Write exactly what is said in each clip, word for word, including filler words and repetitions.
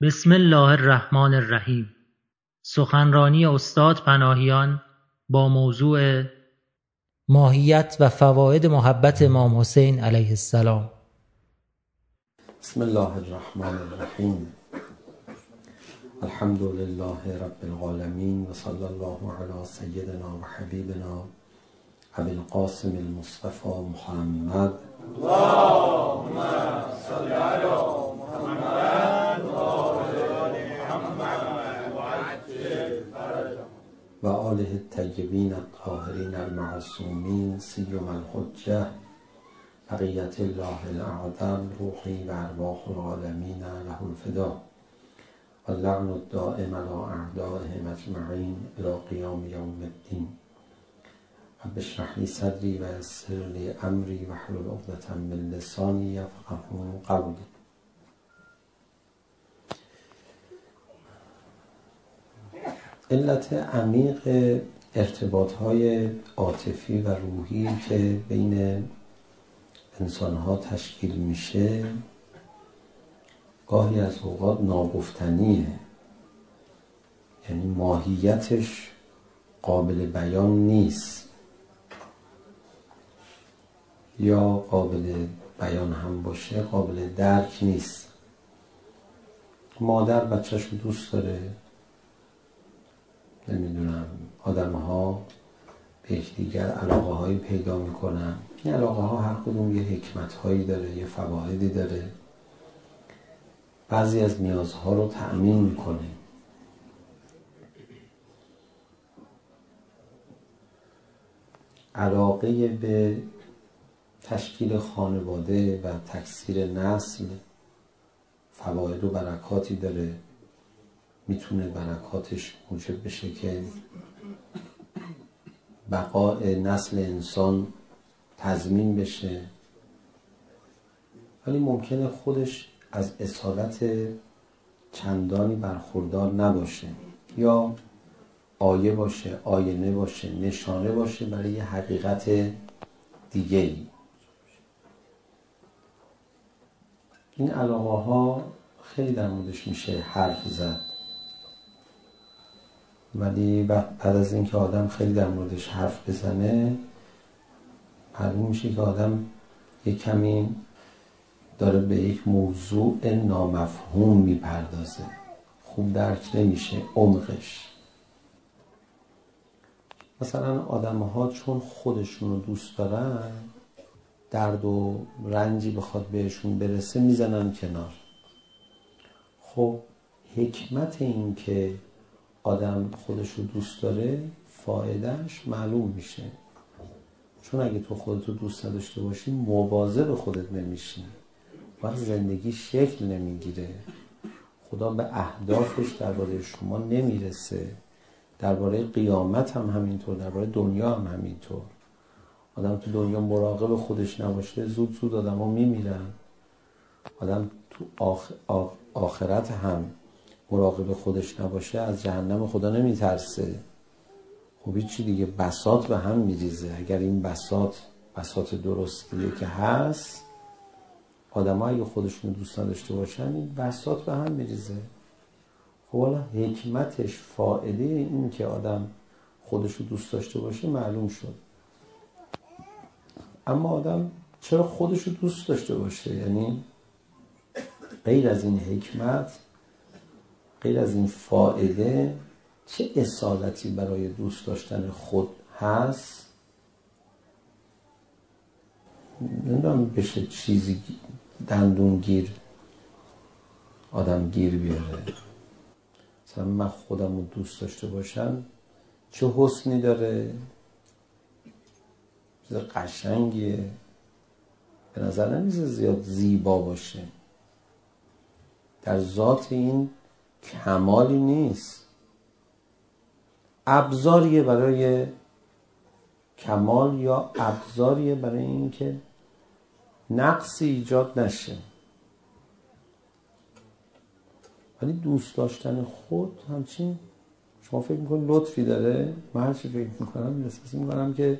بسم الله الرحمن الرحیم. سخنرانی استاد پناهیان با موضوع ماهیت و فواید محبت امام حسین علیه السلام. بسم الله الرحمن الرحیم. الحمد لله رب العالمین و صلی الله علی سیدنا و حبیبنا ابی القاسم المصطفى محمد. اللهم صل علی محمد و آله الطیبین الطاهرین المعصومین سیما الحجة بقیة الله الاعظم روحی و ارواح العالمین له الفدا و اللعن الدائم علی اعدائهم اجمعین الی قیام یوم الدین. رب اشرح لی صدری و یسر لی امری واحلل عقدة من لسانی یفقهوا قولی. علت عمیق ارتباط‌های عاطفی و روحی که بین انسان‌ها تشکیل میشه گاهی از اوقات ناگفتنیه، یعنی ماهیتش قابل بیان نیست یا قابل بیان هم باشه قابل درک نیست. مادر بچه‌ش رو دوست داره، نمیدونم آدم ها به یکدیگر علاقه هایی پیدا میکنن. این علاقه ها هر کدوم یه حکمت هایی داره، یه فوایدی داره، بعضی از نیازها رو تأمین میکنه. علاقه به تشکیل خانواده و تکثیر نسل فواید و برکاتی داره، میتونه برکاتش موجب بشه که بقای نسل انسان تضمین بشه، ولی ممکنه خودش از اصالت چندانی برخوردار نباشه یا آیه باشه، آینه باشه، نشانه باشه برای یه حقیقت دیگه‌ای. این علاقه ها خیلی در موردش میشه حرف زد، ولی بعد از اینکه آدم خیلی در موردش حرف بزنه معلوم میشه که آدم یک کمی داره به یک موضوع نامفهوم میپردازه، خوب درک نمیشه عمقش. مثلا آدم ها چون خودشون رو دوست دارن، درد و رنجی بخواد بهشون برسه میزنن کنار. خب حکمت این که آدم خودش رو دوست داره فایدهش معلوم میشه، چون اگه تو خودت رو دوست نداشته باشی مواظب خودت نمیشی، وقت زندگی شکل نمیگیره، خدا به اهدافش درباره شما نمیرسه، درباره قیامت هم همینطور، درباره دنیا هم همینطور. آدم تو دنیا مراقب خودش نباشه زود زود آدم ها میمیرن. آدم تو آخ... آخ... آخرت هم مراقب خودش نباشه از جهنم خدا نمیترسه. خب چی دیگه، بساط به هم میریزه. اگر این بساط بساط درستیه که هست، آدم ها اگه خودشون دوست نداشته باشن این بساط به هم میریزه. خب حالا حکمتش، فایده این که آدم خودشو دوست داشته باشه معلوم شد. اما آدم چرا خودشو دوست داشته باشه؟ یعنی غیر از این حکمت، غیر از این فائده، چه اصالتی برای دوست داشتن خود هست؟ نمیدونم بشه چیزی دندون گیر آدم گیر بیاره. مثلا من خودم رو دوست داشته باشم چه حسنی داره، چیز قشنگیه، به نظر نمیزه زیاد زیبا باشه، در ذات این کمالی نیست، ابزاریه برای کمال یا ابزاریه برای این که نقصی ایجاد نشه. ولی دوست داشتن خود همچین شما فکر میکنید لطفی داره؟ من هرچی فکر میکنم احساس میکنم که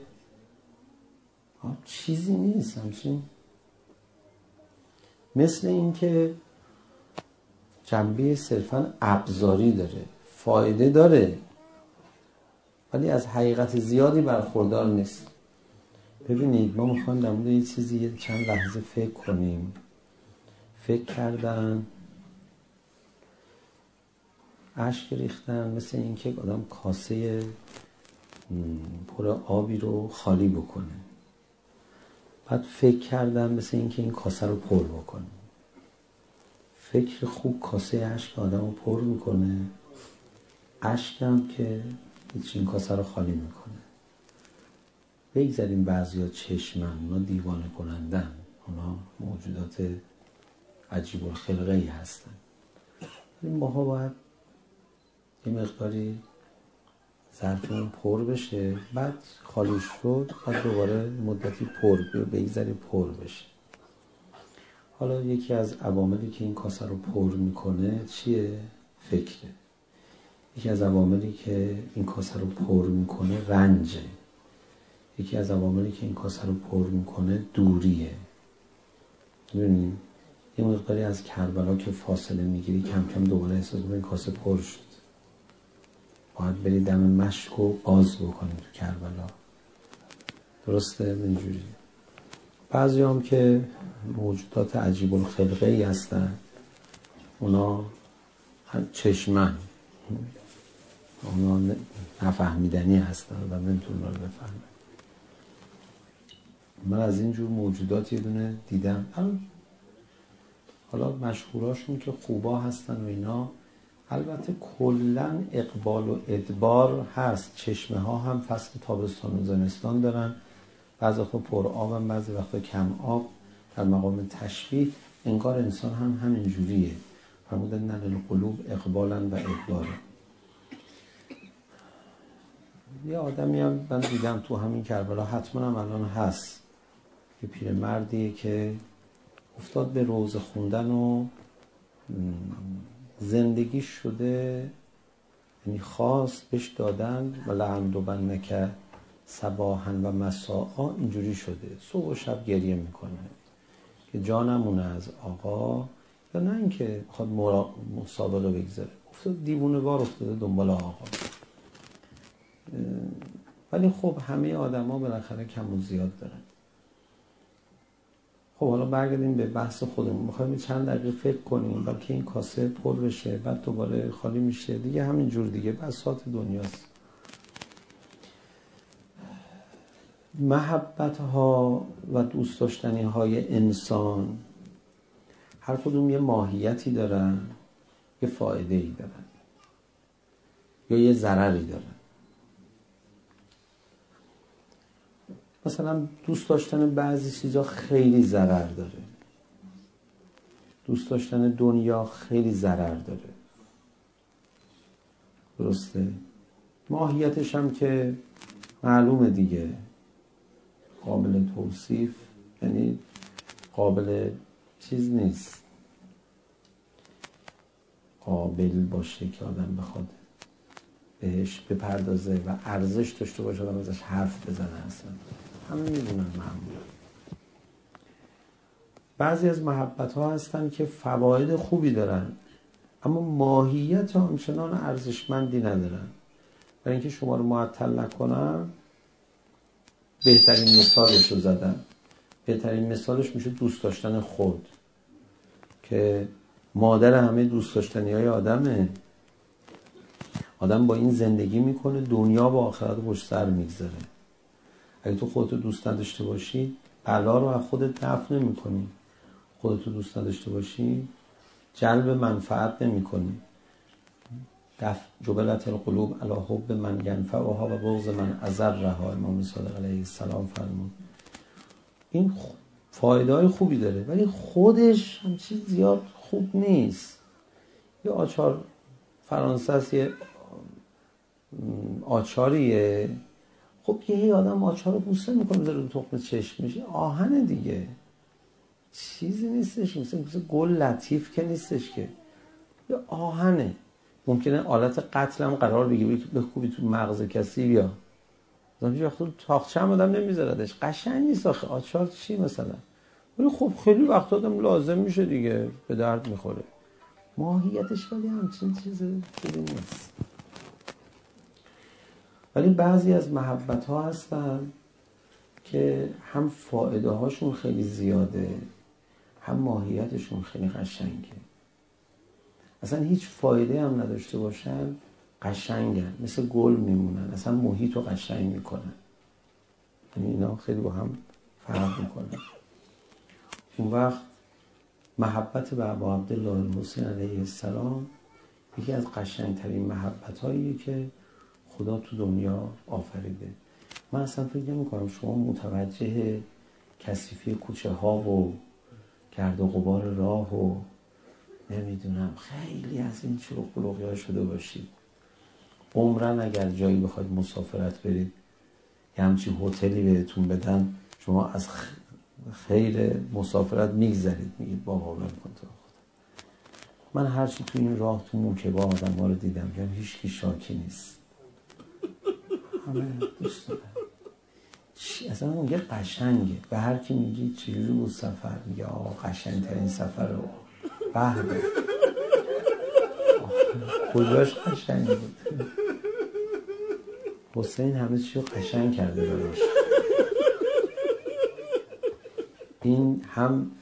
چیزی نیست. همچین مثل این که جنبه صرفاً ابزاری داره، فایده داره، ولی از حقیقت زیادی برخوردار نیست. ببینید ما میخوایم در مورد یه چیزی چند لحظه فکر کنیم. فکر کردن، اشک ریختن، مثل اینکه آدم کاسه پر آبی رو خالی بکنه. بعد فکر کردن مثل اینکه این کاسه رو پر بکنه. فکر خوب کاسه اشک آدم رو پر میکنه، اشک هم که هیچ این کاسه رو خالی میکنه. بگذاریم بعضی ها چشمن، اونا دیوانه کنندن، اونا موجودات عجیب الخلقه ای هستن. ولی ماها باید یه مقداری ظرفمون پر بشه، بعد خالی شد، بعد دوباره مدتی پر بگذاریم پر بشه. حالا یکی از عواملی که این کاسه رو پر میکنه چیه؟ فکره. یکی از عواملی که این کاسه رو پر میکنه رنجه. یکی از عواملی که این کاسه رو پر میکنه دوریه. ببینید یه مقداری از کربلا که فاصله میگیری، کم کم دوباره احساس می‌کنی این کاسه پر شد. باید بری دم مشک و باز بکنی تو کربلا. درسته؟ اینجوری. بعضی هم که موجودات عجیب الخلقه ای هستن، اونا چشمن، اونا نفهمیدنی هستن و نمیتونن رو بفهمن. من از اینجور موجودات یه دونه دیدم، حالا مشهوراشون که خوبا هستن و اینا. البته کلن اقبال و ادبار هست. چشمه ها هم فصل تابستان و زمستان دارن، بعضی وقتا پر آب هم، بعضی وقتا کم آب. در مقام تشبیه انگار انسان هم همین جوریه. فرمودن نه للقلوب اقبالا و ادبارا. یه آدمی هم من دیدم تو همین کربلا، حتما هم الان هست، یه پیرمردیه که افتاد به روزه خوندن و زندگی شده، یعنی خواست بهش دادن و لعندوبنک صباحا و مساء، اینجوری شده صبح و شب گریه میکنه که جانمونه از آقا، یا نه اینکه بخواد مسابقه بگذاره. افتاد دیوونه وار افتاده دنبال آقا. ولی خب همه آدم ها بالاخره کم و زیاد دارن. خب حالا برگردیم به بحث خودمون. میخوایم چند دقیقه فکر کنیم بلکه این کاسه پر بشه، بعد دوباره خالی میشه دیگه، همین جور دیگه بساط دنیاست. محبت ها و دوست داشتنی های انسان هر کدوم یه ماهیتی دارن، یه فایده ای دارن یا یه ضرری دارن. مثلا دوست داشتن بعضی چیزا خیلی ضرر داره، دوست داشتن دنیا خیلی ضرر داره. درسته؟ ماهیتش هم که معلومه دیگه، قابل توصیف، یعنی قابل چیز نیست، قابل باشه که آدم بخواد بهش بپردازه و ارزش داشته باشه آدم ازش حرف بزنه. اصلا همه میدونن معمولا. بعضی از محبت ها هستن که فواید خوبی دارن اما ماهیت آنچنان ارزشمندی ندارن. برای اینکه شما رو معطل نکنم بهترین مثالش رو زدم. بهترین مثالش میشه دوست داشتن خود، که مادر همه دوست داشتنی های آدمه. آدم با این زندگی میکنه، دنیا با آخرت پشت سر میگذاره. اگه تو خودتو دوست نداشته باشی بلا رو از خودت دفع نمی‌کنی. خودتو دوست نداشته باشی جلب منفعت نمی‌کنی. دفع جبلت القلوب علی حب من ینفعها و بغض من اضرها، امام صادق علیه السلام فرمود. این فایده‌های خوبی داره ولی خودش هم چیز زیاد خوب نیست. یه آچار فرانسه است، یه آچاریه، خب یه آدم آچار رو بوسه میکنه بذاره تو تخم چشمش، آهن دیگه، چیزی نیستش، مثل گل لطیف که نیستش که، یه آهنه. ممکنه آلت قتل هم قرار بگیری به خوبی تو مغز کسی بیا، مثلا یه وقت تو تاقچه هم آدم نمیذاردش، قشنگ نیست آخه. آچار چی مثلا؟ ولی خب خیلی وقت آدم لازم میشه دیگه، به درد میخوره. ماهیتش ولی همچین چیز خوبی نیست. ولی بعضی از محبت ها هستن که هم فایده هاشون خیلی زیاده، هم ماهیتشون خیلی قشنگه. اصلا هیچ فایده هم نداشته باشن، قشنگن، مثل گل میمونن، اصلا محیط رو قشنگ میکنن. یعنی اینا خیلی با هم فرق میکنن. اون وقت محبت به ابا عبدالله الحسین علیه السلام یکی از قشنگترین محبت هاییه که خدا تو دنیا آفریده. من اصلا فکر نمی‌کنم شما متوجه کثیفی کوچه ها و گرد و غبار راه و نمیدونم خیلی از این شلوغ بلوغی ها شده باشید. عمرن اگر جایی بخواید مسافرت برید یه همچین هتلی بهتون بدن، شما از خیر مسافرت میگذرید، میگید بابا ول کن تو. من هرچی تو این راه تو موکبا آدم ها رو دیدم که هیچ کی شاکی نیست، همه دوست دارن. اصلا میگه قشنگه. به هر کی میگی چجوری بود سفر، میگه آقا قشنگ ترین سفر رو بهده. کجاش قشنگ بود؟ حسین همه چی رو قشنگ کرده براش. این هم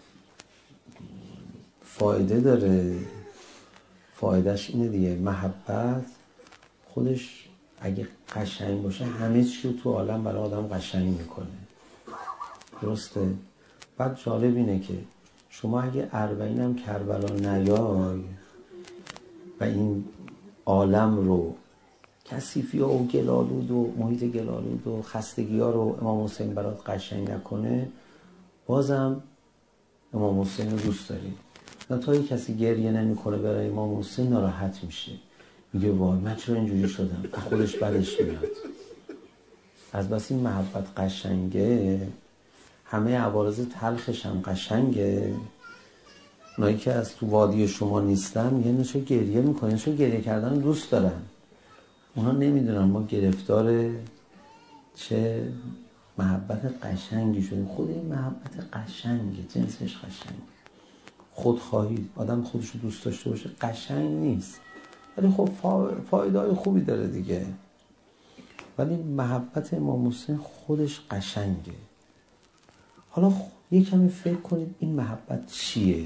فایده داره، فایدهش اینه دیگه، محبت خودش اگه قشنگ باشه همه چی رو تو عالم برای آدم قشنگ میکنه. درسته؟ بعد جالب اینه که شما اگه اربعین هم کربلا نیای و این عالم رو کثیفی ها و گلالود و محیط گلالود و خستگی ها رو امام حسین برات قشنگ نکنه، بازم امام حسین رو دوست داری. نه تا یه کسی گریه نمی کنه برای امام حسین ناراحت میشه، میگه وای من چرا اینجوری شدم، خودش بدش میاد. از بس این محبت قشنگه، همه عوارض تلخش هم قشنگه. اونایی که از تو وادی شما نیستن یه نشو گریه میکنن، نشو گریه کردن دوست دارن. اونا نمیدونن ما گرفتار چه محبت قشنگی شدیم. خود این محبت قشنگه، جنسش قشنگه. خودخواهی، آدم خودش رو دوست داشته باشه قشنگ نیست، ولی خب فایده های خوبی داره دیگه. ولی محبت امام حسین خودش قشنگه. حالا یه کمی فکر کنید این محبت چیه؟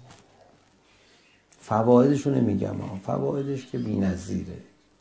فوایدش رو نمیگم ها، فوایدش که بی‌نظیره،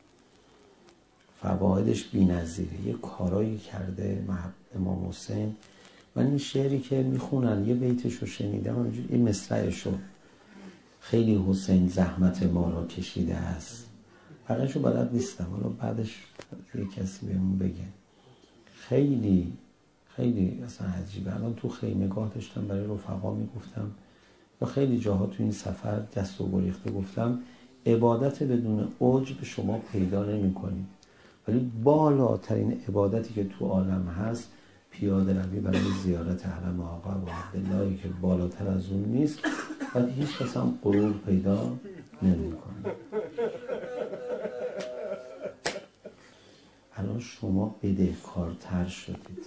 فوایدش بی‌نظیره. یه کارایی کرده امام حسین. من این شعری که میخونن یه بیتش رو شنیدم، این مصرعش رو، خیلی حسین زحمت ما را کشیده است، بقیه‌ش رو بلد نیستم، حالا بعدش یه کسی بهمون بگه. خیلی خیلی اصلا عجیبه. الان تو خیمگاه داشتم برای رفقا میگفتم یا خیلی جاها تو این سفر دست و گریخته گفتم عبادت بدون عجب شما پیدا نمی کنید، ولی بالاترین عبادتی که تو عالم هست پیاده روی برای زیارت حرم آقا و عبداللهی که بالاتر از اون نیست، ولی هیچ کس هم غرور پیدا نمی کنه. الان شما بدهکارتر شدید.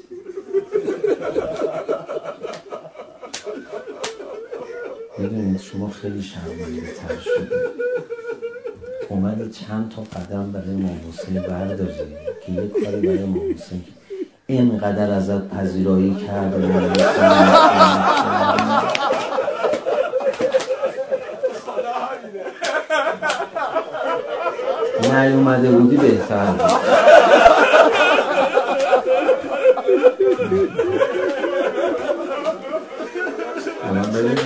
میدونید شما خیلی شرمنده تر شدید. اومدی چند تا قدم برای امام حسین برداری که یک کاری برای امام حسین اینقدر ازت پذیرایی کرده نیومده بودی بهتر بود. الان ببین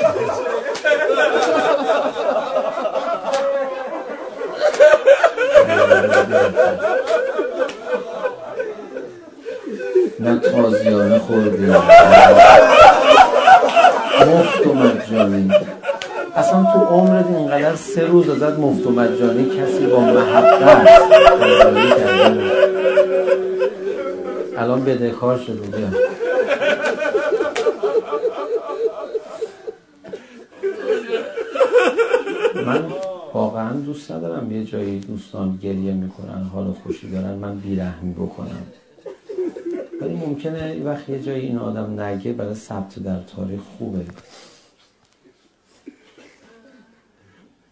نه تازیانه خوردی مفت و مجانی. اصلا تو عمرت اینقدر سه روز ازت مفت و مجانی کسی با محبت الان بدهکار شده بیا. من واقعا دوست ندارم یه جایی دوستان گریه میکنن حال خوشی دارن من بیرحمی بکنم، ولی ممکنه یه وقت یه جایی این آدم نگه برای ثبت در تاریخ خوبه.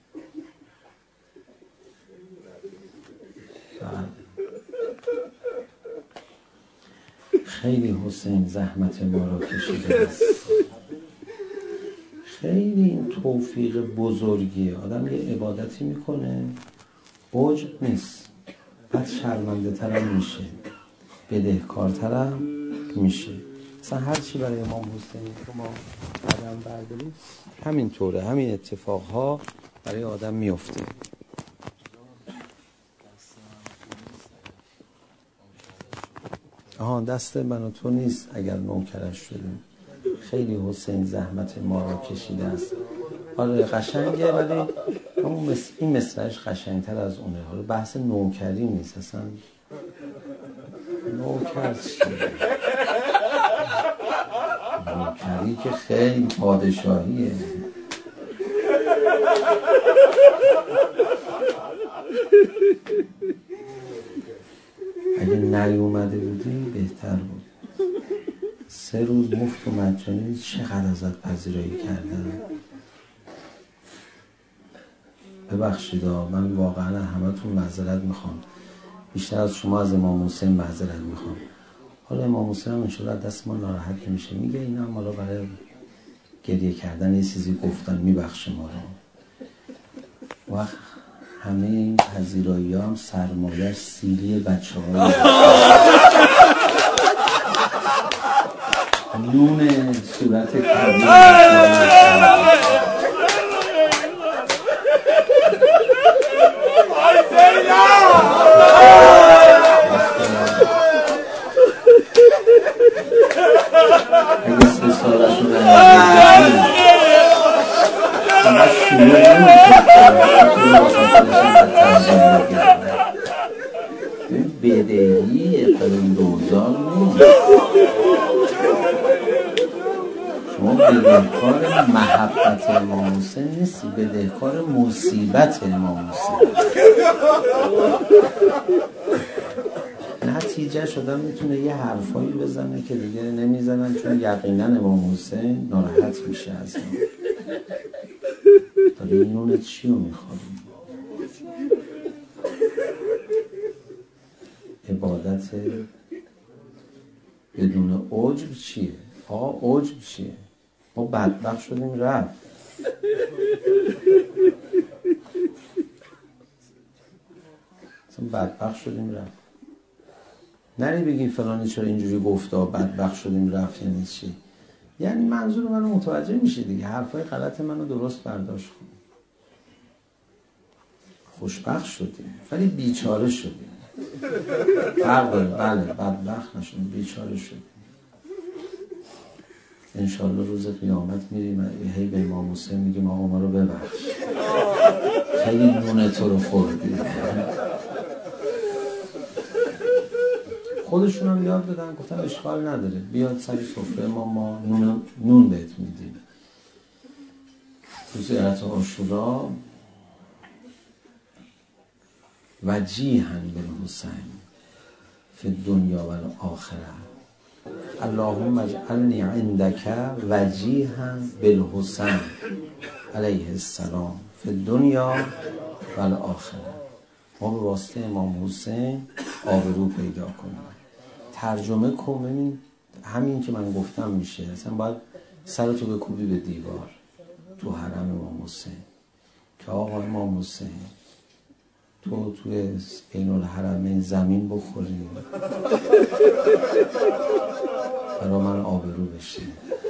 خیلی حسین زحمت ما را کشیده است. خیلی این توفیق بزرگیه. آدم یه عبادتی میکنه عجب نیست، بعد شرمنده ترم میشه، بدهکارترم میشه. مثلا هر چی برای امام حسین که ما قدم برداریم همین طوره، همین اتفاقها برای آدم میفته. آها دست من و تو نیست اگر نوکرش شدیم. خیلی حسین زحمت ما را کشیده است. آره قشنگه، ولی همون مصر... این مصرعش قشنگتر از اونه. حالا بحث نوکری نیست اصلا. نوکر چیه؟ نوکری که خیلی پادشاهیه. اگه نیومده بودی بهتر بود. سه روز مفت و مجانی چقدر ازت پذیرایی کردم. ببخشید من واقعا همتون معذرت میخوام، بیشتر از شما از امام حسین معذرت میخوام. حالا امام حسین هم انشالله دست ما ناراحت نمیشه، میگه اینا هم حالا برای گریه کردن یه چیزی گفتن، میبخشه ما رو. وقت همه این پذیرایی ها هم سرمایه‌اش سیلی بچه ها نون صورت کبیر اگه سه سالشون بدهی اقلیم دوزار نیست. شما بدهکار محبت امام حسین نیستی، بدهکار مصیبت امام حسین. نتیجه شدن میتونه یه حرفایی بزنه که دیگه نمیزنن، چون یقینا امام حسین ناراحت میشه از ما. داری این نون چی رو میخوری؟ عبادت بدون عجب چیه؟ آقا عجب چیه؟ ما بدبخت شدیم رفت. اصلا بدبخت شدیم رفت. نری بگی فلانی چرا اینجوری گفته بدبخت شدیم رفت یعنی چی؟ یعنی منظور منو متوجه میشه دیگه، حرفای غلط منو درست برداشت کن. خوشبخت شدیم ولی بیچاره شدیم. فرق داره. بله بدبخت نشدیم، بیچاره شدیم. انشالله روز قیامت میریم هی به امام حسین میگیم آقا ما رو ببخش، خیلی نون تو رو خوردیم. خودشون هم یاد دادن، گفتن اشکال نداره بیاد سر سفره ما ما نون, نون بهت میدیم. روز عاشورا وجیها بالحسین فی الدنیا و الاخره اللهم اجعلنی عندک وجیها بالحسین علیه السلام فی الدنیا و الاخره. ما به واسطه امام حسین آبرو پیدا کنیم. ترجمه کن ببین همین که من گفتم میشه. اصلا باید سرتو بکوبی به دیوار تو حرم امام حسین که آقا امام حسین تو توی بین الحرمین زمین بخوری برای من آبرو بشه.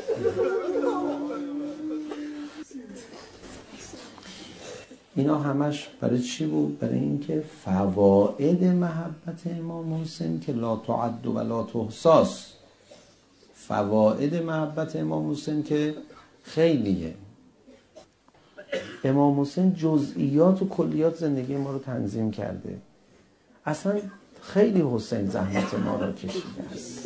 اینا همش برای چی بود؟ برای اینکه فواید محبت امام حسین که لا تعد و لا تحصى، فواید محبت امام حسین که خیلیه. امام حسین جزئیات و کلیات زندگی ما رو تنظیم کرده. اصلا خیلی حسین زحمت ما رو کشیده است.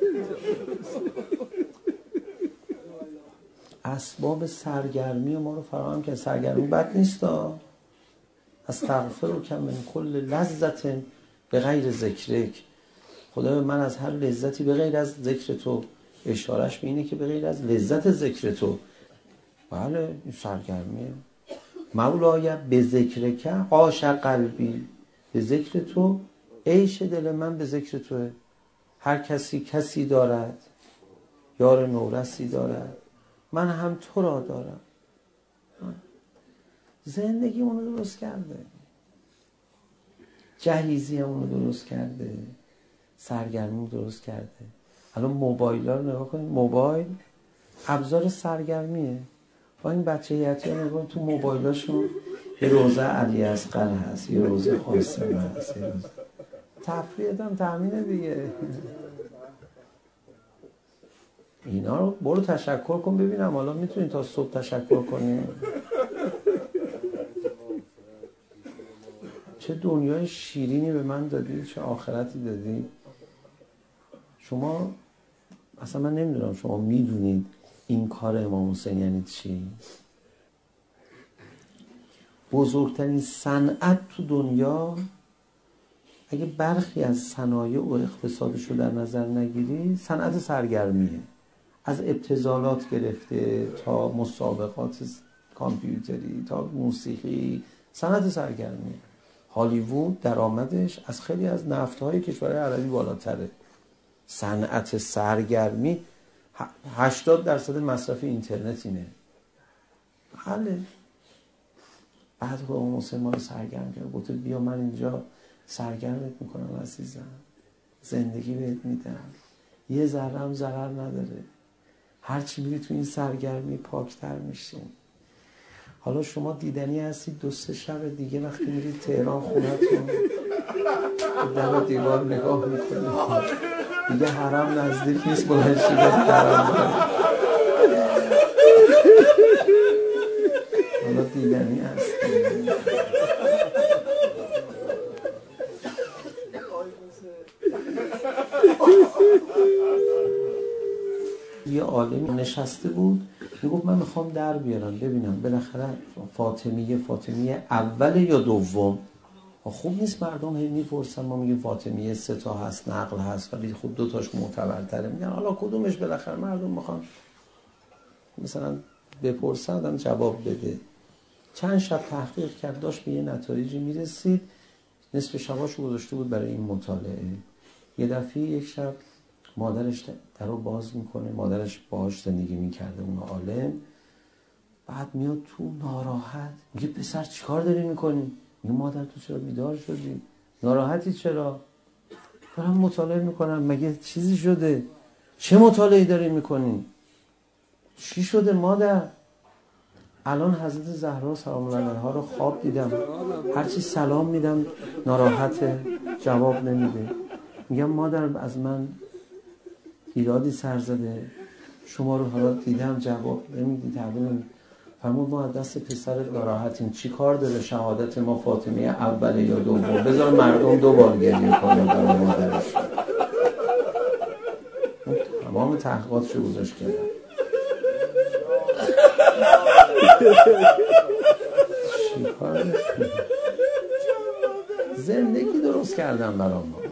اسباب سرگرمی ما رو فراهم کرد. سرگرمی بد نیست ها. استغفرک من کل لذت به غیر ذکرک. خدا من از هر لذتی به غیر از ذکر تو، اشارش به اینه که به غیر از لذت ذکر تو. بله این سرگرمیه. مولای به ذکرک عاش قلبی، به ذکر تو عیش دل من به ذکر توه. هر کسی کسی دارد، یار نورسی دارد، من هم تو را دارم. زندگی اونو درست کرده، جهیزی اونو درست کرده، سرگرمی درست کرده. الان موبایل ها رو نگاه کنید، موبایل ابزار سرگرمیه. با این بچه یتی ها نگاه تو موبایلاشون یه روزه علی اصغر هست، یه روزه قاسم هست، یه روزه تفریحت هم تامینه دیگه. اینا رو برو تشکر کن ببینم حالا میتونی تا صبح تشکر کنی. چه دنیای شیرینی به من دادی، چه آخرتی دادی. شما اصلا من نمیدونم شما میدونید این کار امام حسین یعنی چی؟ بزرگترین صنعت تو دنیا اگه برخی از صنایع و اقتصادش رو در نظر نگیری صنعت سرگرمیه. از ابتذالات گرفته تا مسابقات کامپیوتری تا موسیقی، صنعت سرگرمیه. هالیوود درآمدش از خیلی از نفت‌های کشورهای عربی بالاتره. صنعت سرگرمی هشتاد درصد مصرف اینترنت اینه. حاله بعد خود امام حسین ما رو سرگرم کرد، گفت بیا من اینجا سرگرمت میکنم عزیزم، زندگی بهت میدم، یه ذره هم ضرر نداره، هرچی میری تو این سرگرمی پاکتر میشین. حالا شما دیدنی هستید دو سه شب دیگه وقتی میرید تهران خونتون در دیوار نگاه میکنید دیگه حرم نزدیک نیست، بلند شید حرم دارید. حالا دیدنی هستید. یه عالم نشسته بود میگفت من میخوام در بیارم ببینم بالاخره فاطمیه فاطمیه اول یا دوم. خوب نیست مردم هی میپرسن، ما میگیم فاطمیه سه تا هست نقل هست ولی خب دو تاش معتبرتره، میگن حالا کدومش بالاخره مردم میخوان مثلا بپرسن آدم جواب بده. چند شب تحقیق کرد داشت به یه نتایجی میرسید، نصف شباشو گذاشته بود برای این مطالعه. یه دفعه یک شب مادرش در رو باز میکنه، مادرش باهاش زندگی میکرده اون عالم، بعد میاد تو ناراحت میگه پسر چیکار داری میکنی؟ میگه مادر تو چرا بیدار شدی؟ ناراحتی چرا؟ دارم مطالعه میکنم. مگه چیزی شده؟ چه مطالعه‌ای داری میکنی؟ چی شده مادر؟ الان حضرت زهرا سلام الله علیها رو خواب دیدم، هرچی سلام میدم ناراحته، جواب نمیده. میگم مادر از من ایرادی سر زده، شما رو حالا دیدم جواب نمیدی، تحویل نمیدی. فرمود ما از دست پسرت ناراحتیم، چی کار داره شهادت ما فاطمیه اول یا دوم؟ بذار مردم دو بار گریه کنن برای مادرش. تمام تحقیقاتشو گذاشت کردن. چی کار زندگی درست کردن برام ما.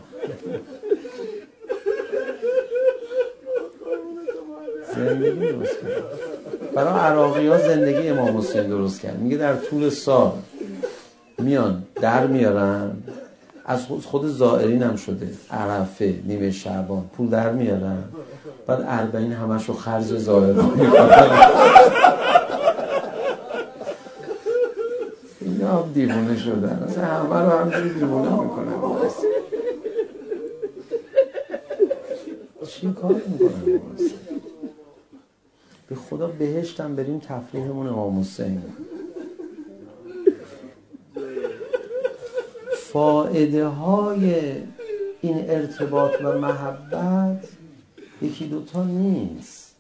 زندگی درست کرد. برای عراقی ها زندگی امام حسین درست کرد. میگه در طول سال میان در میارن، از خود زائرین هم شده، عرفه نیمه شعبان پول در میارن، بعد اربعین همشو خرج زائرین میکنن. اینا هم دیوونه شدن، اصلا همه رو همجوری دیوونه میکنن. چی کار میکنن؟ به خدا بهشتم بریم تفریحمون امام حسین. فایده های این ارتباط و محبت یکی دوتا نیست.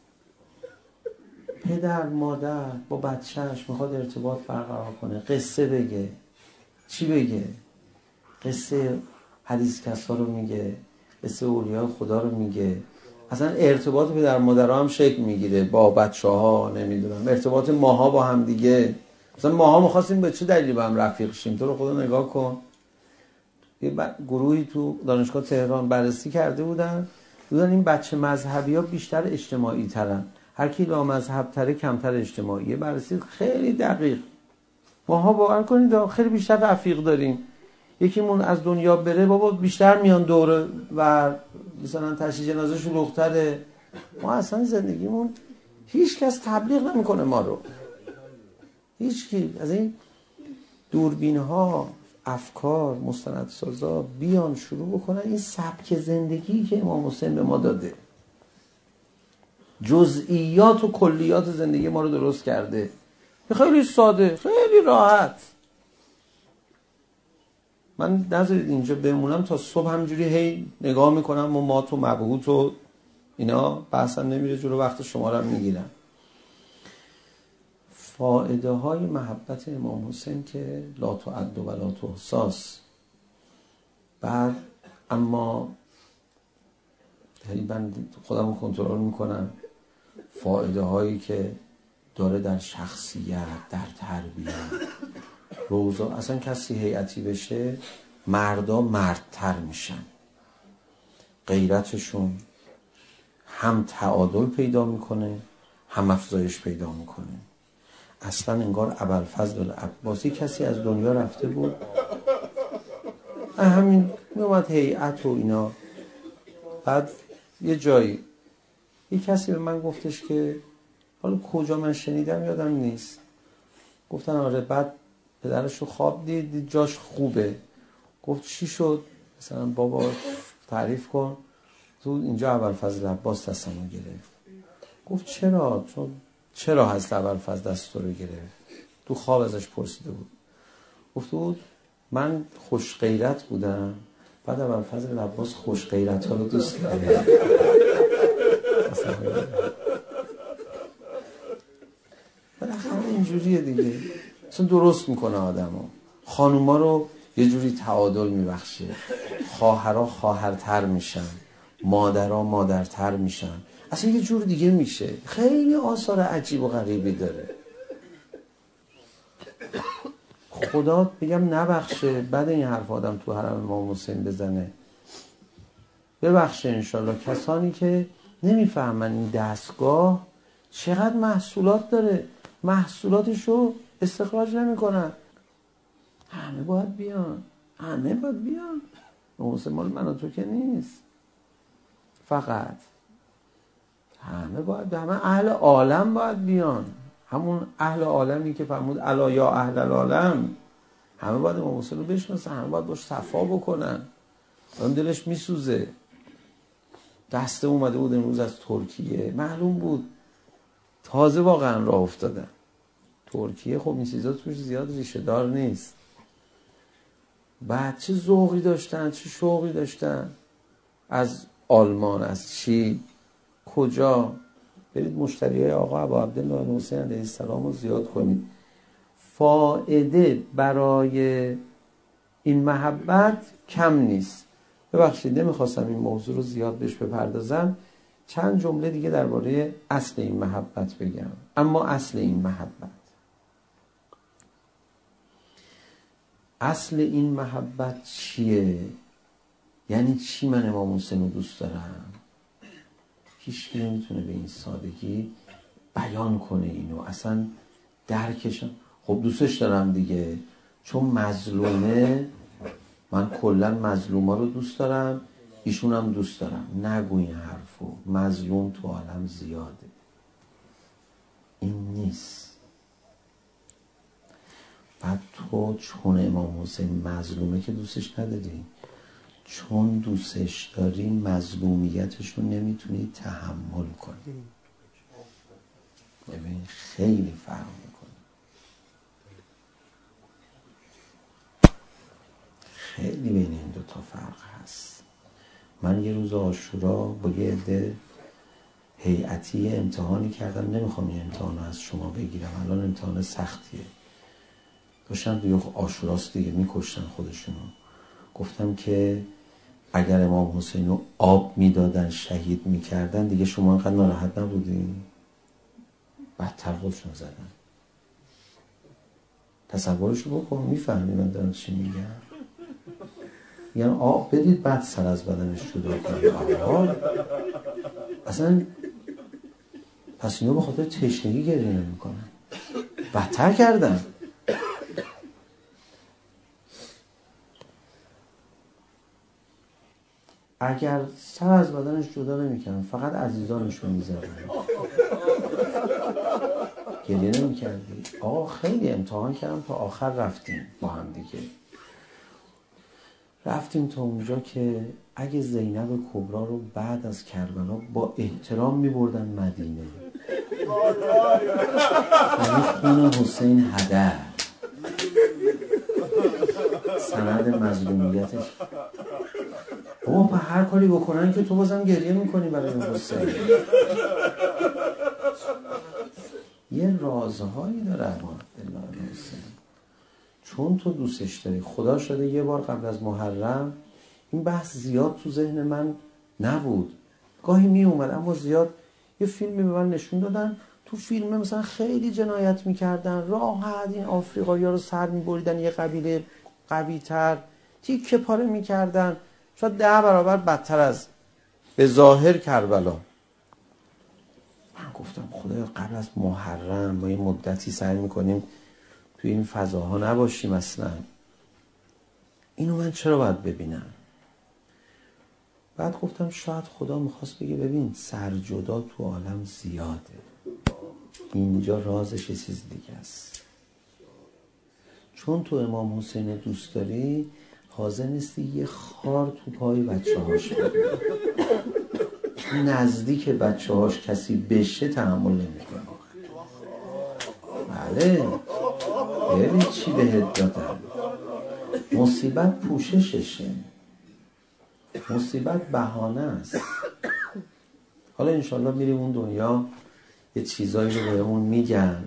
پدر مادر با بچهش میخواد ارتباط برقرار کنه، قصه بگه. چی بگه؟ قصه حدیث کسا رو میگه، قصه اولیاء خدا رو میگه. اصلا ارتباط پدر مادر هم شکل میگیره با بچه ها، نمیدونم ارتباط ماها با هم دیگه. مثلا ماها میخواستیم به چه دلیلی با هم رفیق شیم؟ تو رو خدا نگاه کن، یه گروهی تو دانشگاه تهران بررسی کرده بودن، دیدن این بچه مذهبی ها بیشتر اجتماعی ترن، هر کی لا مذهب تره کمتر اجتماعیه. بررسی خیلی دقیق. ماها باور کنید خیلی بیشتر رفیق داریم. یکیمون از دنیا بره بابا بیشتر میان دوره و مثلا تشییع جنازه شلوغ‌تره. ما اصلا زندگیمون هیچ کس تبلیغ نمیکنه ما رو، هیچ کی. از این دوربین ها افکار مستندسازا بیان شروع بکنن این سبک زندگی که امام حسین به ما داده، جزئیات و کلیات زندگی ما رو درست کرده، خیلی ساده، خیلی راحت. من نذارید اینجا بمونم تا صبح همجوری هی نگاه میکنم و مات و مبهوت و اینا، بحثم نمیره جلو، وقت شما رو میگیرم. فائده های محبت امام حسین که لا تعد و لا تحصی. بعد اما من خودم رو کنترل میکنم، فائده هایی که داره در شخصیت، در تربیت، روزا اصلا کسی هیئتی بشه مردا مردتر میشن، غیرتشون هم تعادل پیدا میکنه هم افزایش پیدا میکنه. اصلا انگار ابوالفضل العباسی کسی از دنیا رفته بود، همین میومد هیئت و اینا. بعد یه جایی یه کسی به من گفتش که حالا کجا من شنیدم یادم نیست، گفتن آره بعد پدرش رو خواب دید, دید جاش خوبه. گفت چی شد؟ مثلا بابا تعریف کن. تو اینجا ابوالفضل العباس دستمو گرفت. گفت چرا؟ چون چرا هست ابوالفضل دست رو گرفت؟ تو خواب ازش پرسیده بود. گفت بود من خوش غیرت بودم، بعد ابوالفضل العباس خوش غیرت ها رو دوست داره. بالاخره اینجوریه دیگه، اصلا درست میکنه آدمو. خانوما رو یه جوری تعادل میبخشه، خواهرها خواهرتر میشن، مادرها مادرتر میشن، اصلا یه جور دیگه میشه. خیلی آثار عجیب و غریبی داره. خدا بگم نبخشه بعد این حرف آدم تو حرم امام حسین بزنه، ببخشه انشالله کسانی که نمیفهمن این دستگاه چقدر محصولات داره، محصولاتشو استخراج نمیکنن. همه باید بیان، همه باید بیان. امام حسین مال من و تو که نیست فقط، همه باید، همه اهل عالم باید بیان. همون اهل عالمی که فرمود الا یا اهل العالم، همه باید امام حسین رو بشناسن، همه باید باش صفا بکنن. آدم دلش میسوزه. دسته اومده بود امروز از ترکیه، معلوم بود تازه واقعا راه افتادن. ترکیه خب این چیزا توش زیاد ریشه دار نیست. بعد چه ذوقی داشتن، چه شوقی داشتن. از آلمان، از چی، کجا. برید مشتریای آقا ابو عبدالله حسین علیه السلام رو زیاد کنید. فائده برای این محبت کم نیست. ببخشید نمیخواستم این موضوع رو زیاد بهش بپردازم، چند جمله دیگه درباره اصل این محبت بگم. اما اصل این محبت، اصل این محبت چیه؟ یعنی چی من امام حسین رو دوست دارم؟ هیچ کی نمیتونه به این سادگی بیان کنه اینو، اصلا درکشم. خب دوستش دارم دیگه، چون مظلومه، من کلا مظلوما رو دوست دارم، ایشون هم دوست دارم. نگو این حرفو، مظلوم تو عالم زیاده، این نیست. بعد تو چون امام حسین مظلومه که دوستش نداری، چون دوستش داری مظلومیتش رو نمیتونی تحمل کنی. ببین خیلی فرق میکنه، خیلی بین این دو تا فرق هست. من یه روز عاشورا با یه عده هیئتی امتحانی کردم، نمیخوام این امتحان رو از شما بگیرم، الان امتحان سختیه. داشتن دیگه عاشوراست دیگه، میکشتن خودشونو. گفتم که اگر امام حسین رو آب میدادن شهید میکردن دیگه شما انقدر ناراحت نبودین؟ بدتر خودشون زدن. تصورشو بکن، میفهمی من دارم چی میگم؟ یعنی آب بدید بعد سر از بدنش جدا کنید. آب اصلا پس اینو به خاطر تشنگی گریه نمیکنن، بدتر کردن. اگر سر از بدنش جدا نمی‌کردن، فقط عزیزانش رو می‌زدن، گریه نمی‌کردی. آقا خیلی امتحان کردم تا آخر رفتیم با هم دیگه. رفتیم تا اونجا که اگه زینب کبرا رو بعد از کربلا با احترام می‌بردن مدینه، یعنی خون حسین هدر، سند مظلومیتش. بابا با هر کاری بکنن که تو بازم گریه میکنی برای حسین. یه رازهایی داره اما عبدالله حسین، چون تو دوستش داری. خدا شده یه بار قبل از محرم این بحث زیاد تو ذهن من نبود، گاهی می اومد اما زیاد. یه فیلمی به من نشون دادن، تو فیلم مثلا خیلی جنایت میکردن، راحت این آفریقایی ها رو سر میبریدن، یه قبیله قوی تر تیکه پاره میکردن، شاید ده برابر بدتر از به ظاهر کربلا. من گفتم خدایا قبل از محرم ما یه مدتی سعی میکنیم توی این فضاها نباشیم، اصلا اینو من چرا باید ببینم؟ بعد گفتم شاید خدا میخواست بگه ببین سرجدا تو عالم زیاده، اینجا رازش یه چیز دیگه است. چون تو امام حسین دوست داری، حاضر نیستی یه خار تو پای بچه هاش بدی، نزدیک بچه هاش کسی بشه تحمل نمیکنه. بله ببین چی بهت دادن. مصیبت پوشششه، مصیبت بهانه است. حالا انشالله میریم اون دنیا، یه چیزایی رو بهمون میگن.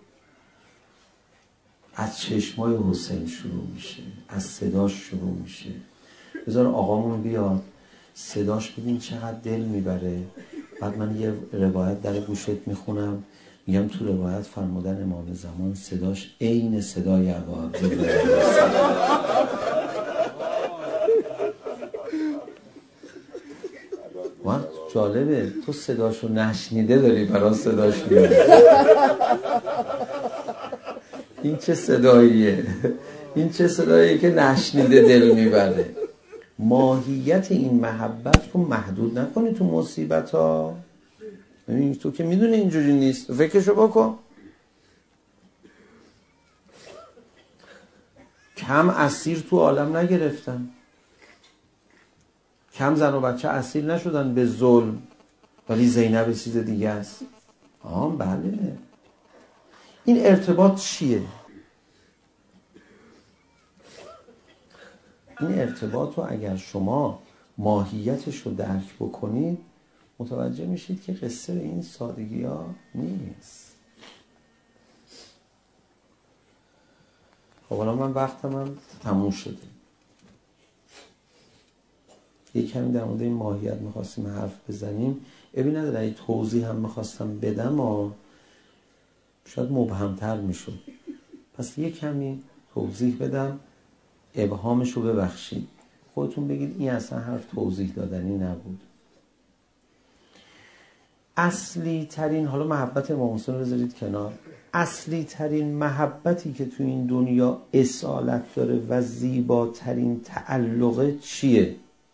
از چشمای حسین شروع میشه، از صداش شروع میشه. بذار آقامون بیاد صداش ببین چقدر دل میبره. بعد من یه روایت در گوشت میخونم، میگم تو روایت فرمودن امام زمان صداش عین صدای ابا عبدالله. وقت جالبه تو صداشو نشنیده داری برای صداش میاد. این چه صداییه؟ این چه صداییه که نشنیده دل میبره؟ ماهیت این محبت رو محدود نکنی تو مصیبت ها. تو که میدونی اینجوری نیست، فکرشو بکن. کم اسیر تو عالم نگرفتن، کم زن و بچه اسیر نشدن به ظلم، ولی زینب چیز دیگه است. آه بله. این ارتباط چیه؟ این ارتباط رو اگر شما ماهیتش رو درک بکنید، متوجه میشید که قصه این سادگی ها نیست. خب حالا من وقتم هم تموم شده. یک کمی در مورد این ماهیت میخواستیم حرف بزنیم. ابی نداره این توضیح هم میخواستم بدم و شاید مبهمتر میشد، پس یک کمی توضیح بدم، ابهامش رو ببخشید. خودتون بگید این اصلا حرف توضیح دادنی نبود. اصلی ترین، حالا محبت امام حسین رو بذارید کنار، اصلی ترین محبتی که تو این دنیا اصالت داره و زیباترین تعلقه چیه؟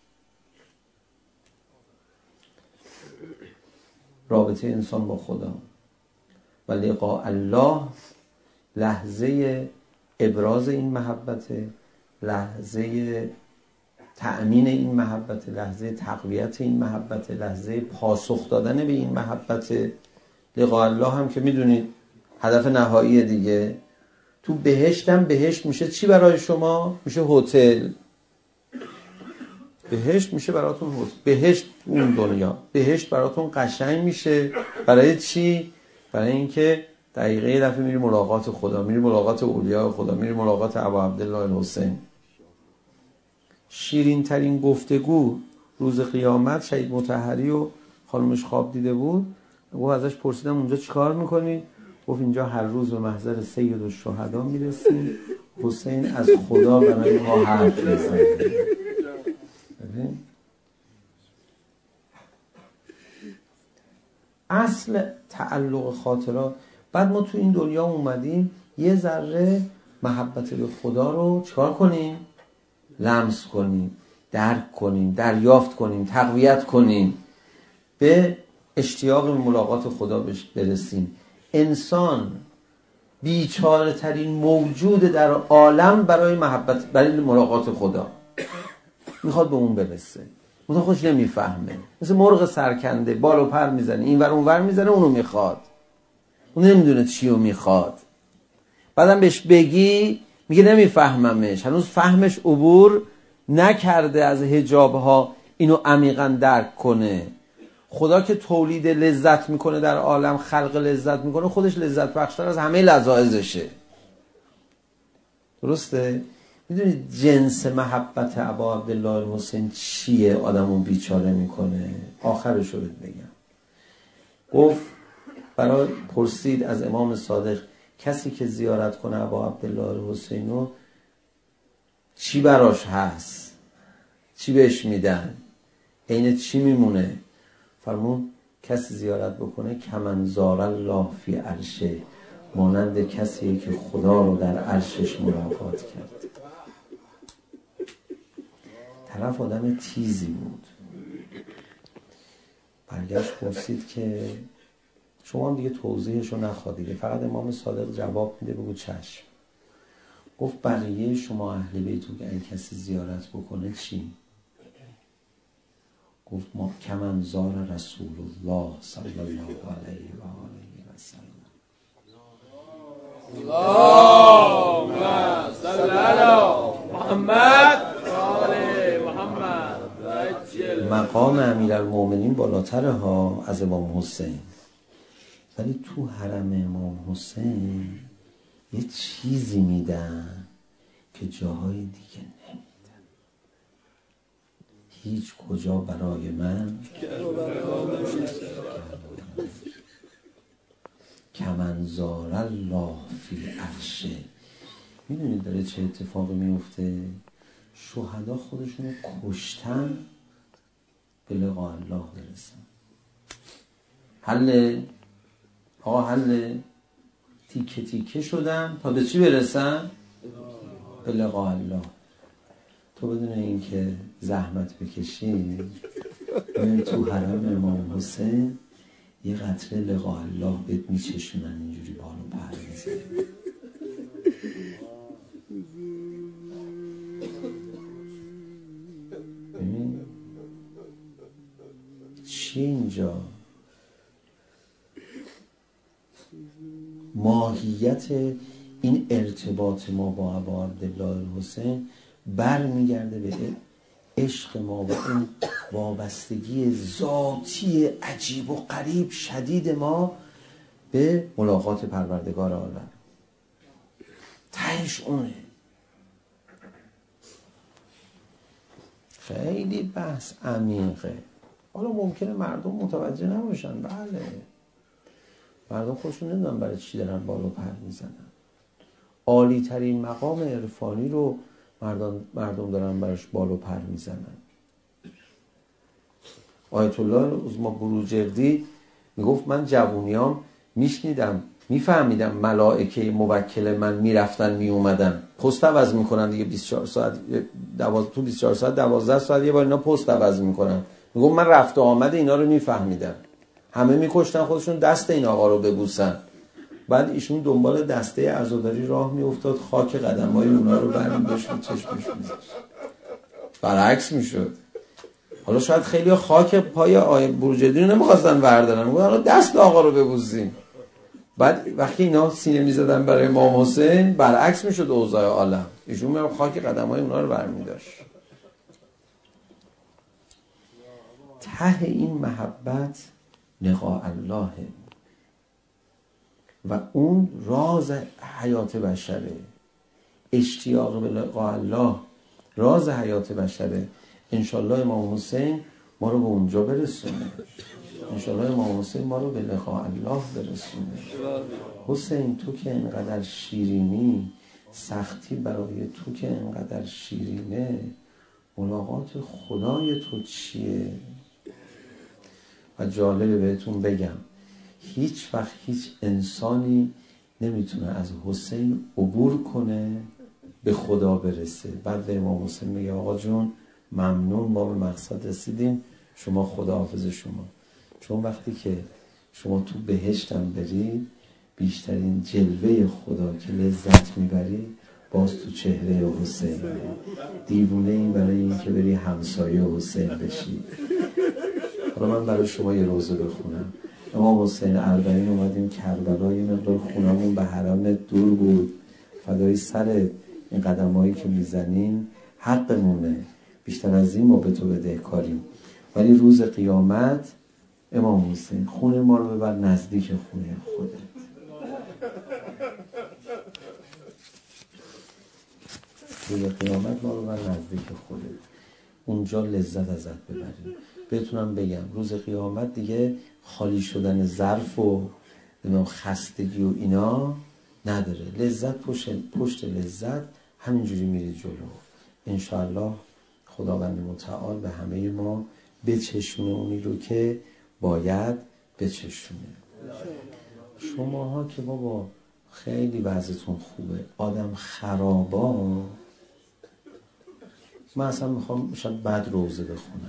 رابطه انسان با خدا و لقاء الله. لحظه ابراز این محبت، لحظه تأمین این محبت، لحظه تقویت این محبت، لحظه پاسخ دادن به این محبت. لقاء الله هم که میدونید هدف نهایی دیگه. تو بهشت هم بهشت میشه چی برای شما؟ میشه هتل. بهشت میشه براتون هتل. بهشت اون دنیا، بهشت براتون قشنگ میشه. برای چی؟ برای اینکه دقیقه یه دفعه میری ملاقات خدا، میری ملاقات اولیاء خدا، میری ملاقات ابا عبدالله الحسین. شیرین ترین گفتگو روز قیامت شهید مطهری و خانمش خواب دیده بود. و ازش پرسیدم اونجا چیکار میکنی؟ گفت اینجا هر روز به محضر سید الشهدا میرسیم، حسین از خدا برای ما حرف میزنه. ببین اصل تعلق خاطرات. بعد ما تو این دنیا اومدیم یه ذره محبت به خدا رو چیکار کنیم؟ لمس کنیم. درک کنیم، دریافت کنیم، تقویت کنیم، به اشتیاق ملاقات خدا برسیم. انسان بیچاره ترین موجود در عالم برای محبت، برای ملاقات خدا میخواد به اون برسه. اون خوش نمیفهمه، مثل مرغ سرکنده بال و پر میزنه، این ور اون ور میزنه، اونو میخواد، اون نمیدونه چیو میخواد. بعدم بهش بگی میگه نمیفهممش، هنوز فهمش عبور نکرده از حجابها اینو عمیقا درک کنه. خدا که تولید لذت میکنه در عالم، خلق لذت میکنه، خودش لذت بخشتر از همه لذایذشه. درسته؟ میدونید جنس محبت ابا عبدالله الحسین چیه آدمون بیچاره میکنه؟ آخرش رو بگم. گفت برای پرسید از امام صادق کسی که زیارت کنه ابا عبدالله الحسین رو چی براش هست؟ چی بهش میدن؟ عین چی میمونه؟ فرمون کسی زیارت بکنه کمن زار الله فی عرشه، مانند کسیه که خدا رو در عرشش ملاقات کرد. طرف آدم تیزی بود، برگشت پرسید که شما هم دیگه توضیحش رو نخواد دیگه، فقط امام صادق جواب میده بگو چشم. گفت بقیه شما اهل بیتو که این کسی زیارت بکنه چی؟ گفت ما کمن زار رسول الله صلی الله علیه و آله و سلم. اللهم صل علی محمد و آل محمد. مقام امیرالمومنین بالاتره ها از امام حسین، ولی تو حرم امام حسین یه چیزی میدن که جاهای دیگه نمیدن. هیچ کجا برای من کمن زار الله فی عرشه. میدونید داره چه اتفاقی میفته؟ شهدا خودشونو کشتن به لقاء الله برسن. حل آقا حل تیکه تیکه شدن تا به چی برسن؟ به لقاء الله. تو بدون این که زحمت بکشی ببین تو حرم امام حسین یه قطره لقاء الله بهت میچشونن، اینجوری بالو پر میزنن. ببین چی اینجا؟ ماهیت این ارتباط ما با ابا عبدالله الحسین برمیگرده به عشق ما و این وابستگی ذاتی عجیب و غریب شدید ما به ملاقات پروردگار عالم. تهش اونه. خیلی بحث عمیقه. حالا ممکنه مردم متوجه نباشن، بله مردم خودشون نمیدونن برای چی دارن بالو پر میزنن. عالی ترین مقام عرفانی رو مردم مردم دارن برش بالو پر میزنن. آیت الله عظما بروجردی میگفت من جوونیام میشنیدم میفهمیدم ملائکه موکل من میرفتن میومدن، پست عوض میکنن دیگه بیست و چهار ساعت دوازده تو بیست و چهار ساعت دوازده ساعت یه بار اینا پست عوض میکنن. میگفت من رفت و آمد اینا رو میفهمیدم. همه میکشتن خودشون دست این آقا رو ببوسن. بعد ایشون دنبال دسته عزاداری راه میافتاد، خاک قدمای اونا رو برمی‌داشت و چشمش می‌ذاشت. برعکس میشد. حالا شاید خیلی خاک پای آقای بروجردی رو نمی‌خواستن بردارن، میگن حالا دست آقا رو ببوسیم. بعد وقتی اینا سینه می‌زدن برای امام حسین برعکس میشد اوضاع عالم. ایشون میاد خاک قدمای اونا رو برمی‌داشت. ته این محبت لقاء الله و اون راز حیات بشره. اشتیاق به لقاء الله راز حیات بشره. انشالله امام حسین ما رو به اونجا برسونه. انشالله امام حسین ما رو به لقاء الله برسونه. حسین تو که اینقدر شیرینی، سختی برای تو که اینقدر شیرینه، ملاقات خدای تو چیه؟ و جالبه بهتون بگم هیچ وقت هیچ انسانی نمیتونه از حسین عبور کنه به خدا برسه. بعد به امام حسین میگه آقا جون ممنون، ما به مقصد رسیدیم، شما خداحافظ شما. چون وقتی که شما تو بهشتم برید، بیشترین جلوه خدا که لذت میبری باز تو چهره حسین. دیوونه این برای این که بری همسایه حسین بشی. حالا من برای شما یه روزه بخونم. امام حسین اربعین اومدیم کربلا، یه مقدار خونمون به حرم دور بود، فدای سر این قدمایی که میزنیم حقمونه، بیشتر از این ما به تو بدهکاریم. ولی روز قیامت امام حسین خونه ما رو ببر نزدیک خونه خودت. روز قیامت ما رو ببر نزدیک خودت، اونجا لذت ازت ببریم. بهتونم بگم روز قیامت دیگه خالی شدن ظرف و خستگی و اینا نداره. لذت پشت, پشت لذت همینجوری میری جلو. انشاءالله خداوند متعال به همه ما بچشونه اونی رو که باید بچشونه. شماها که بابا خیلی وضعتون خوبه، آدم خرابا، من اصلا میخوام شاید بعد روزه بخونم.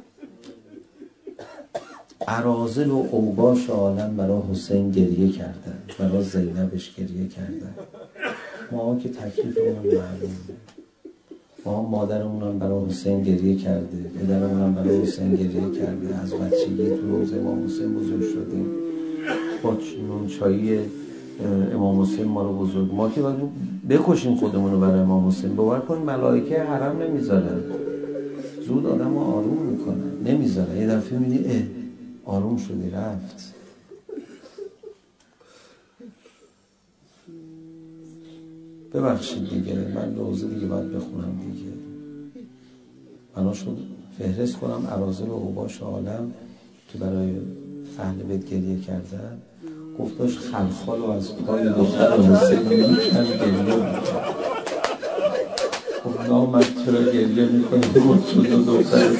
اراذل و اوباش عالم برای حسین گریه کردن، برای زینبش گریه کردن. ما که تکلیفمون معلومه. ما مادرمون هم برای حسین گریه کرده، پدرمون هم برای حسین گریه کرده. از بچگی تو روز امام حسین بزرگ شدیم، با نون چایی امام حسین ما رو بزرگ. ما که باید بکشیم خودمون رو برای امام حسین. باور کن ملائکه حرم نمیذارن، زود آدم رو آروم میکنن، نمیذارن. یه دفعه میدی اه آروم شدی رفت. ببخشید دیگه، من روزه دیگه باید بخونم دیگه. بنا شد فهرست کنم اراذل و اوباش عالم که برای اهل بیت گریه کردن. گفتاش خلخال و از پای دختر حسین میکن گریه میکن. خب نامد چرا گریه میکنی؟ بود شد و دختر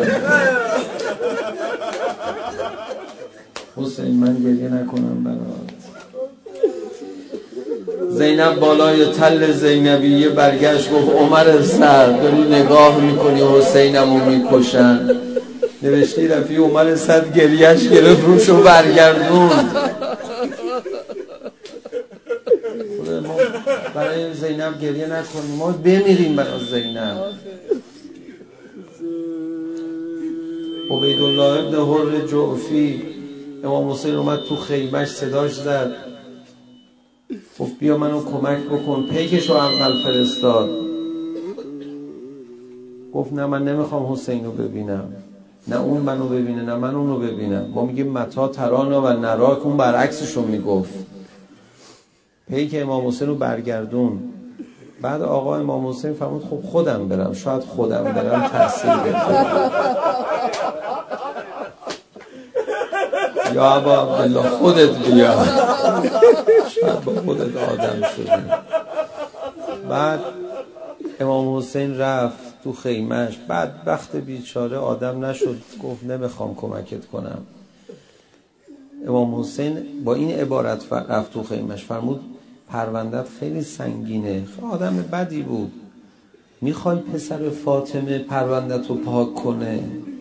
حسین من گریه نکنم برات. زینب بالای تل زینبیه برگشت گفت عمر سعد داری نگاه میکنی حسینمو میکشن. نوشتی رفی عمر سعد گریهش گرفت روشو برگردون. خدا ما برای زینب گریه نکنیم، ما بمیریم برای زینب. عبیدالله ابن حر جعفی امام حسین اومد تو خیمش صداش زد، گفت بیا منو کمک بکن. پیکشو اول فرستاد. گفت نه من نمیخوام حسین رو ببینم، نه اون منو ببینه نه من اونو ببینم. ما میگیم متا ترانا و نراک، اون برعکسشو میگفت. پیک امام حسین رو برگردون. بعد آقا امام حسین فرمود خب خودم برم، شاید خودم برم تأثیر بذاره. یا ابا عبدالله خودت بیا، شاید با خودت آدم شدی. بعد امام حسین رفت تو خیمش. بعد بخت بیچاره آدم نشد، گفت نمیخوام کمکت کنم. امام حسین با این عبارت رفت تو خیمش، فرمود پروندت خیلی سنگینه. آدم بدی بود، میخوای پسر فاطمه پروندت رو پاک کنه؟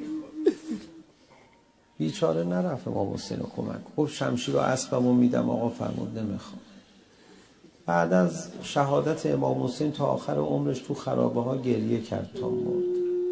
بیچاره نرفت امام حسین رو کمک. گفت شمشیر و اسبمو میدم آقا. فرمود نمیخوام. بعد از شهادت امام حسین تا آخر عمرش تو خرابه ها گریه کرد تا مرد.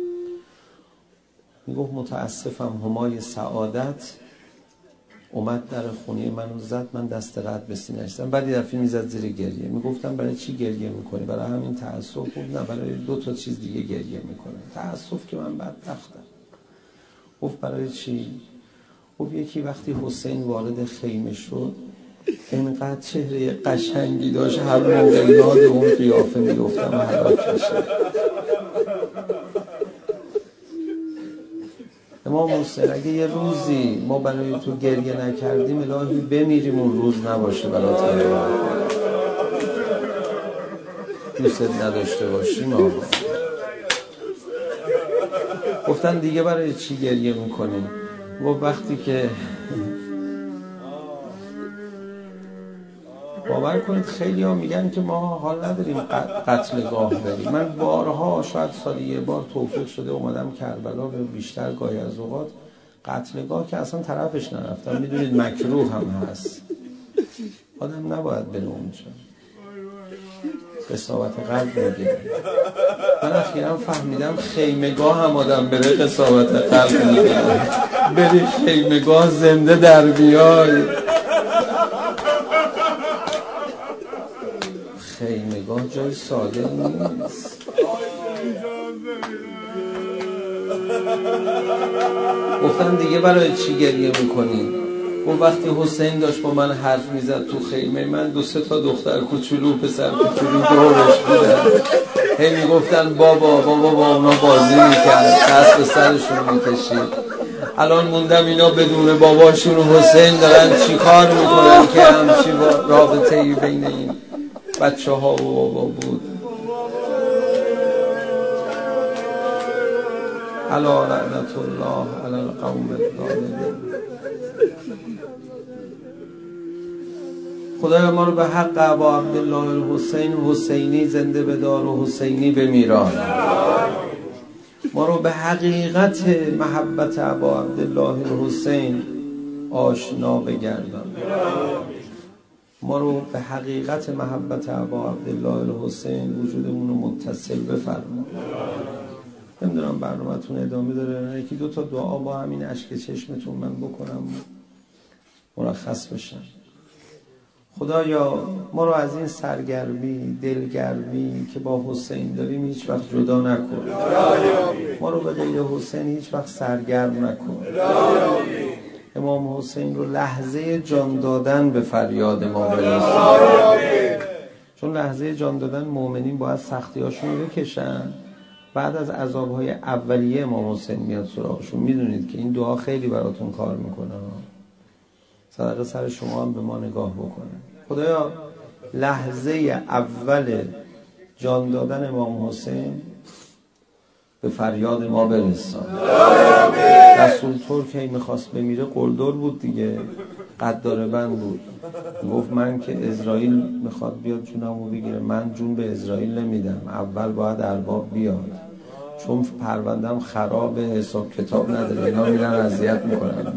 میگفت متاسفم همای سعادت اومد در خونه منو زد، من دست رد به سینه‌اش زدم. بعد یه دفعه میزد زیر گریه. میگفتم برای چی گریه میکنی؟ برای همین تأسف؟ گفت نه برای دو تا چیز دیگه گریه میکنم. تأسف که من بدبختم. گفت برای چی؟ گفت یکی وقتی حسین وارد خیمه شد اینقدر چهره قشنگی داشت، هر موقع یاد اون قیافه میگفتم حراکشه. امام حسین اگه یه روزی ما برای تو گریه نکردیم الهی بمیریم اون روز نباشه برای تو دوست نداشته باشیم. آقا گفتن دیگه برای چی گریه میکنیم؟ و وقتی که باور کنید خیلی ها میگن که ما حال نداریم قتلگاه بریم. من بارها، شاید سالی یه بار توفیق شده اومدم کربلا، به بیشتر گاهی از اوقات قتلگاه که اصلا طرفش نرفتم. میدونید مکروه هم هست، آدم نباید بره اونجا، قساوت قلب میگیره. من اخیرا فهمیدم خیمگاه هم آدم بره قساوت قلب میگیره. بری خیمگاه زنده در بیای. خیمگاه جای ساده نیست. گفتن دیگه برای چی گریه میکنید؟ اون وقتی حسین داشت با من حرف میزد تو خیمه من، دو سه تا دختر کوچولو پسر کوچولو دورش بودن، هی میگفتن بابا بابا با اونا بازی میکرد، دست به سرشون میکشید. الان موندم اینا بدون باباشون و حسین دارن چی کار میکنن که همچی رابطه ای بین این بچه ها و بابا بود. الا لعنت الله علی القوم الظالمین. خدای ما رو به حق ابا عبدالله الحسین حسینی زنده بدار و حسینی بمیران. ما رو به حقیقت محبت ابا عبدالله الحسین آشنا بگردان. ما رو به حقیقت محبت ابا عبدالله الحسین وجودمون رو متصل بفرما. نمیدونم برنامه‌تون ادامه داره نه، یکی دو تا دعا با همین اشک چشمتون من بکنم مرخص بشم. خدایا ما رو از این سرگرمی، دلگرمی که با حسین داریم هیچ وقت جدا نکن. ما رو به غیر حسین هیچ وقت سرگرم نکن. امام حسین رو لحظه جان دادن به فریاد ما برسون. چون لحظه جان دادن مؤمنین باید سختی‌هاشون رو بکشن، بعد از عذاب‌های اولیه امام حسین میاد سراغشون. میدونید که این دعا خیلی براتون کار میکنه. صدقه سر شما هم به ما نگاه بکنه. خدایا لحظه اول جان دادن امام حسین به فریاد ما برسان. رسول ترک هی میخواست بمیره، قلدر بود دیگه، قدار بند بود، گفت من که اسرائیل میخواد بیاد جونمو بگیره، من جون به اسرائیل نمیدم، اول باید ارباب بیاد، چون پروندم خراب، حساب کتاب نداره، اینا میرن اذیت میکنن.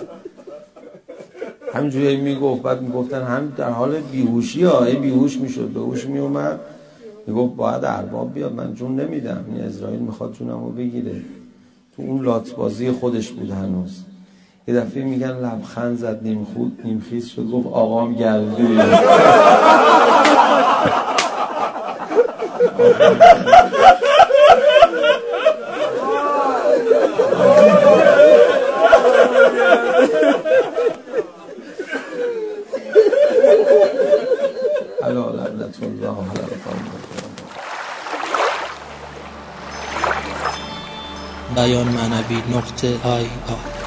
همینجوری میگفت. بعد میگفتن هم در حال بیهوشی ها، ای بیهوش میشد، به هوش میومد، میگفت باید ارباب بیاد، من جون نمیدم، این اسرائیل میخواد جونمو بگیره. تو اون لاتبازی خودش بود هنوز. یه دفعه میگن لبخند زد، نیم خود نیم خیز شد، گفت آقام گلدویه. الا لعنت الله علی القوم. بیان معنوی نقطه آی آی